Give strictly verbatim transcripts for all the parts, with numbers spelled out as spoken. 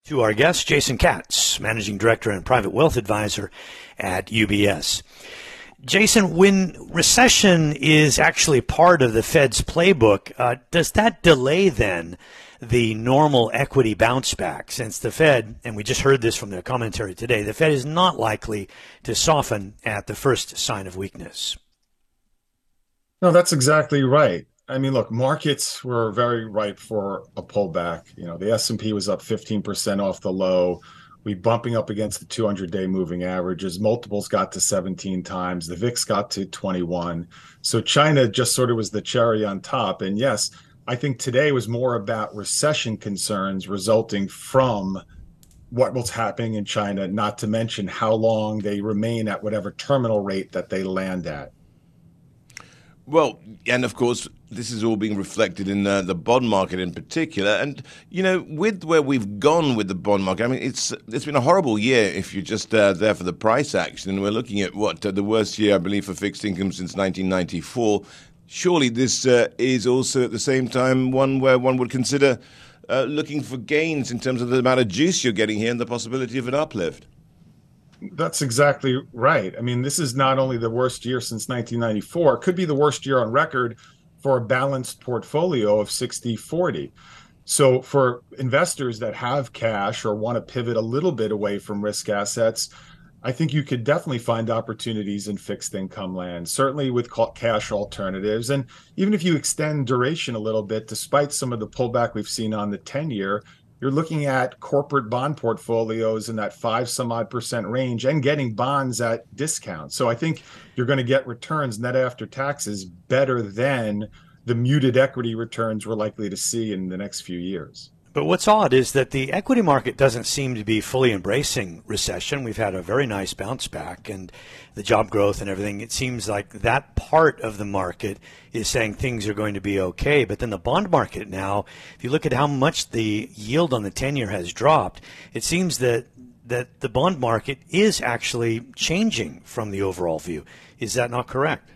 To our guest, Jason Katz, Managing Director and Private Wealth Advisor at U B S. Jason, when recession is actually part of the Fed's playbook, uh, does that delay then the normal equity bounce back? Since the Fed, and we just heard this from their commentary today, the Fed is not likely to soften at the first sign of weakness. No, that's exactly right. I mean, look, markets were very ripe for a pullback. You know, the S and P was up fifteen percent off the low. We bumping up against the two hundred day moving averages. Multiples got to seventeen times. The V I X got to twenty-one. So China just sort of was the cherry on top. And yes, I think today was more about recession concerns resulting from what was happening in China, not to mention how long they remain at whatever terminal rate that they land at. Well, and of course, this is all being reflected in uh, the bond market in particular. And, you know, with where we've gone with the bond market, I mean, it's it's been a horrible year if you're just uh, there for the price action. And we're looking at what uh, the worst year, I believe, for fixed income since nineteen ninety-four. Surely this uh, is also at the same time one where one would consider uh, looking for gains in terms of the amount of juice you're getting here and the possibility of an uplift. That's exactly right. I mean, this is not only the worst year since nineteen ninety-four, it could be the worst year on record for a balanced portfolio of sixty forty. So for investors that have cash or want to pivot a little bit away from risk assets, I think you could definitely find opportunities in fixed income land, certainly with cash alternatives. And even if you extend duration a little bit, despite some of the pullback we've seen on the ten year, you're looking at corporate bond portfolios in that five some odd percent range and getting bonds at discounts. So I think you're going to get returns net after taxes better than the muted equity returns we're likely to see in the next few years. But what's odd is that the equity market doesn't seem to be fully embracing recession. We've had a very nice bounce back and the job growth and everything. It seems like that part of the market is saying things are going to be okay. But then the bond market now, if you look at how much the yield on the ten-year has dropped, it seems that that the bond market is actually changing from the overall view. Is that not correct?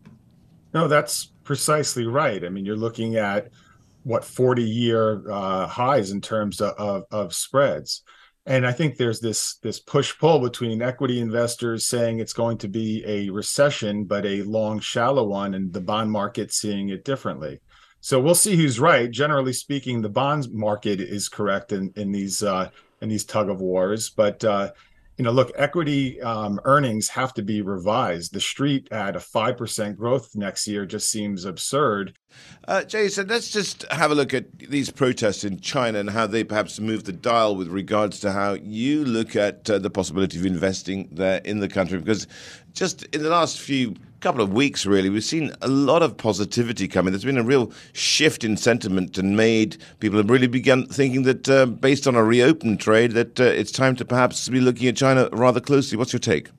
No, that's precisely right. I mean, you're looking at what forty year uh, highs in terms of, of, of spreads. And I think there's this this push pull between equity investors saying it's going to be a recession, but a long, shallow one, and the bond market seeing it differently. So we'll see who's right. Generally speaking, the bonds market is correct in, in these uh, in these tug of wars. But uh, you know, look, equity um, earnings have to be revised. The street at a five percent growth next year just seems absurd. Uh, Jason, let's just have a look at these protests in China and how they perhaps move the dial with regards to how you look at uh, the possibility of investing there in the country. Because just in the last few couple of weeks, really, we've seen a lot of positivity coming. There's been a real shift in sentiment and made people have really begun thinking that uh, based on a reopened trade, that uh, it's time to perhaps be looking at China rather closely. What's your take?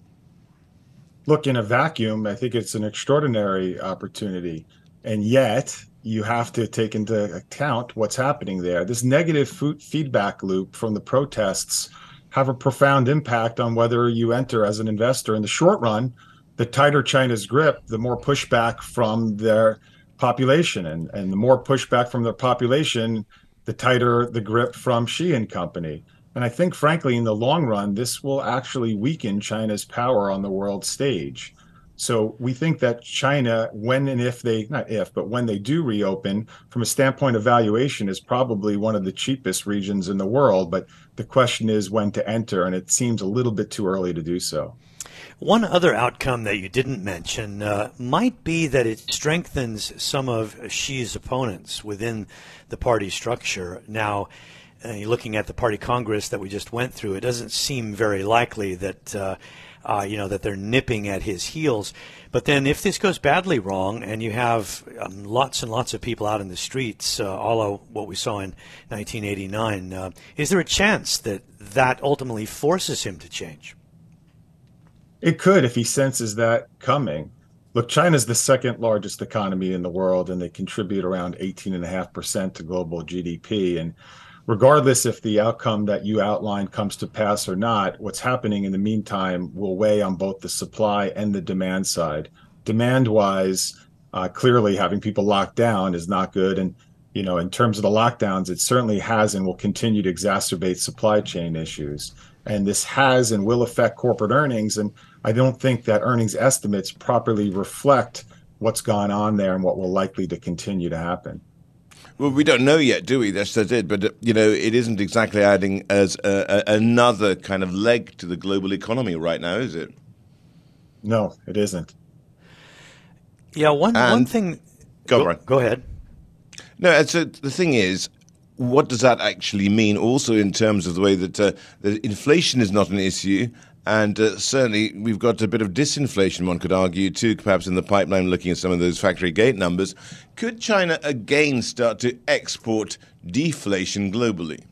Look, in a vacuum, I think it's an extraordinary opportunity. And yet you have to take into account what's happening there. This negative feedback loop from the protests have a profound impact on whether you enter as an investor. In the short run, the tighter China's grip, the more pushback from their population. And, and the more pushback from their population, the tighter the grip from Xi and company. And I think, frankly, in the long run, this will actually weaken China's power on the world stage. So we think that China, when and if they, not if, but when they do reopen, from a standpoint of valuation, is probably one of the cheapest regions in the world. But the question is when to enter, and it seems a little bit too early to do so. One other outcome that you didn't mention uh, might be that it strengthens some of Xi's opponents within the party structure. Now, uh, you're looking at the party Congress that we just went through, it doesn't seem very likely that uh, Uh, you know, that they're nipping at his heels. But then if this goes badly wrong and you have um, lots and lots of people out in the streets, uh, all of what we saw in nineteen eighty-nine, uh, is there a chance that that ultimately forces him to change? It could if he senses that coming. Look, China's the second largest economy in the world, and they contribute around eighteen point five percent to global G D P. And regardless if the outcome that you outlined comes to pass or not, what's happening in the meantime will weigh on both the supply and the demand side. Demand-wise, uh, clearly having people locked down is not good. And you know, in terms of the lockdowns, it certainly has and will continue to exacerbate supply chain issues. And this has and will affect corporate earnings. And I don't think that earnings estimates properly reflect what's gone on there and what will likely to continue to happen. Well, we don't know yet, do we? That's, that's it. But, uh, you know, it isn't exactly adding as a, a, another kind of leg to the global economy right now, is it? No, it isn't. Yeah, one, And- one thing. Go, Go, Brian. go ahead. No, and so the thing is, what does that actually mean also in terms of the way that, uh, that inflation is not an issue? And uh, certainly we've got a bit of disinflation, one could argue, too, perhaps in the pipeline, looking at some of those factory gate numbers. Could China again start to export deflation globally?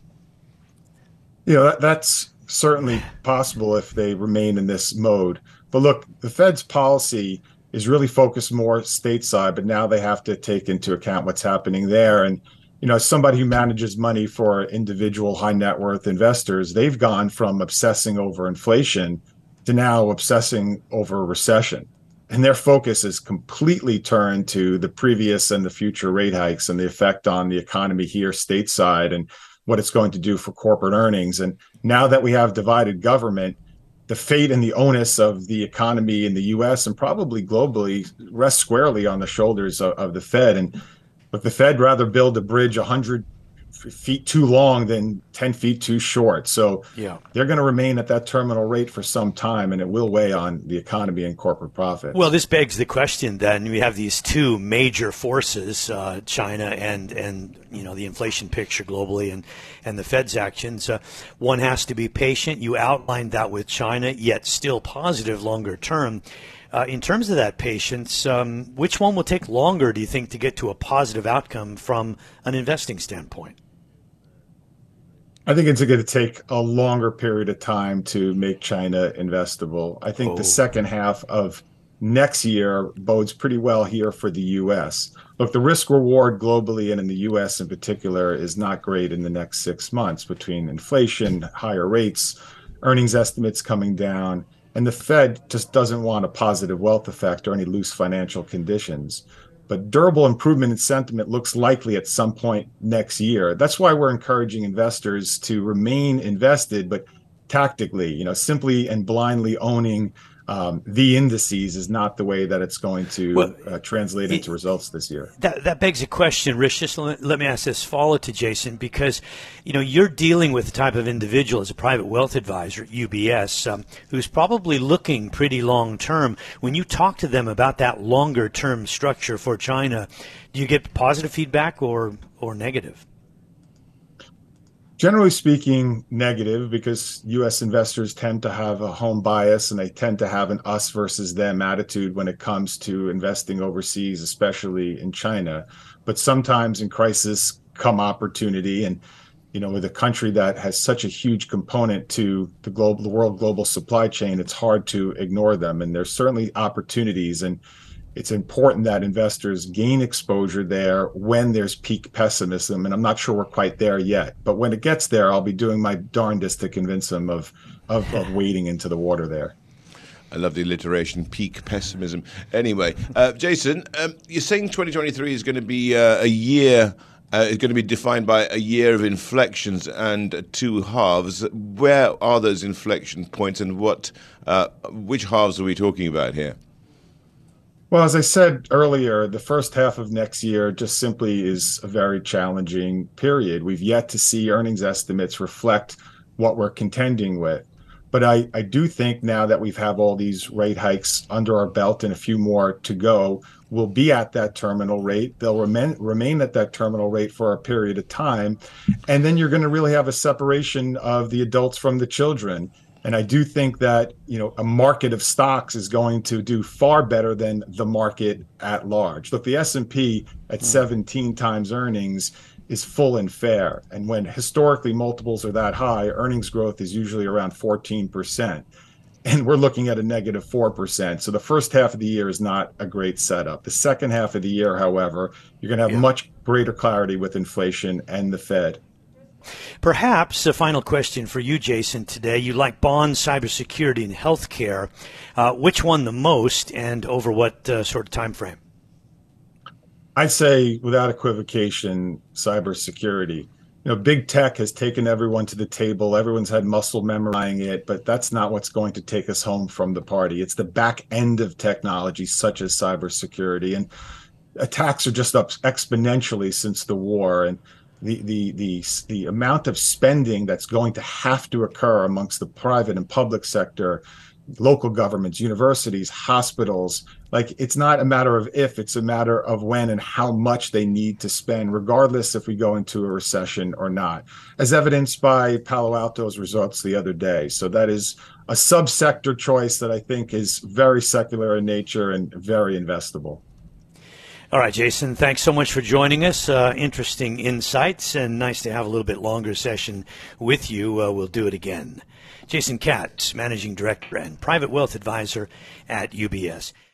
You know, that, that's certainly possible if they remain in this mode. But look, the Fed's policy is really focused more stateside, but now they have to take into account what's happening there. And, you know, as somebody who manages money for individual high net worth investors, they've gone from obsessing over inflation to now obsessing over recession. And their focus is completely turned to the previous and the future rate hikes and the effect on the economy here stateside and what it's going to do for corporate earnings. And now that we have divided government, the fate and the onus of the economy in the U S and probably globally rests squarely on the shoulders of, of the Fed. And but the Fed rather build a bridge one hundred feet too long than ten feet too short. So Yeah. they're going to remain at that terminal rate for some time, and it will weigh on the economy and corporate profits. Well, this begs the question then. We have these two major forces, uh, China and, and you know, the inflation picture globally and, and the Fed's actions. Uh, one has to be patient. You outlined that with China, yet still positive longer term. Uh, in terms of that patience, um, which one will take longer, do you think, to get to a positive outcome from an investing standpoint? I think it's going to take a longer period of time to make China investable. I think Oh. the second half of next year bodes pretty well here for the U S. Look, the risk reward globally and in the U S in particular is not great in the next six months between inflation, higher rates, earnings estimates coming down, and the Fed just doesn't want a positive wealth effect or any loose financial conditions. But durable improvement in sentiment looks likely at some point next year. That's why we're encouraging investors to remain invested, but tactically. You know, simply and blindly owning um, the indices is not the way that it's going to Well, uh, translate into results this year. That that begs a question, Rich. Just let, let me ask this follow to Jason, because you know you're dealing with the type of individual as a private wealth advisor, U B S, um, who's probably looking pretty long term. When you talk to them about that longer term structure for China, do you get positive feedback or or negative? Generally speaking, negative, because U S investors tend to have a home bias and they tend to have an us versus them attitude when it comes to investing overseas, especially in China. But sometimes in crisis come opportunity. And, you know, with a country that has such a huge component to the global, the world global supply chain, it's hard to ignore them. And there's certainly opportunities. And it's important that investors gain exposure there when there's peak pessimism. And I'm not sure we're quite there yet. But when it gets there, I'll be doing my darndest to convince them of, of, of wading into the water there. I love the alliteration, peak pessimism. Anyway, uh, Jason, um, you're saying twenty twenty-three is going to be uh, a year, uh, is going to be defined by a year of inflections and two halves. Where are those inflection points and what, uh, which halves are we talking about here? Well, as I said earlier, the first half of next year just simply is a very challenging period. We've yet to see earnings estimates reflect what we're contending with. But I, I do think now that we've had all these rate hikes under our belt and a few more to go, we'll be at that terminal rate. They'll remain, remain at that terminal rate for a period of time. And then you're going to really have a separation of the adults from the children. And I do think that, you know, a market of stocks is going to do far better than the market at large. Look, the S and P at seventeen times earnings is full and fair. And when historically multiples are that high, earnings growth is usually around fourteen percent. And we're looking at a negative four percent. So the first half of the year is not a great setup. The second half of the year, however, you're going to have Yeah. much greater clarity with inflation and the Fed. Perhaps a final question for you, Jason, today. You like bonds, cybersecurity, and healthcare. Uh, which one the most, and over what uh, sort of time frame? I'd say without equivocation, cybersecurity. You know, big tech has taken everyone to the table. Everyone's had muscle memorizing it, but that's not what's going to take us home from the party. It's the back end of technology, such as cybersecurity. And attacks are just up exponentially since the war. And the, the, the, the amount of spending that's going to have to occur amongst the private and public sector, local governments, universities, hospitals, like it's not a matter of if, it's a matter of when and how much they need to spend, regardless if we go into a recession or not, as evidenced by Palo Alto's results the other day. So that is a subsector choice that I think is very secular in nature and very investable. All right, Jason, thanks so much for joining us. Uh, interesting insights, and nice to have a little bit longer session with you. Uh, we'll do it again. Jason Katz, Managing Director and Private Wealth Advisor at U B S.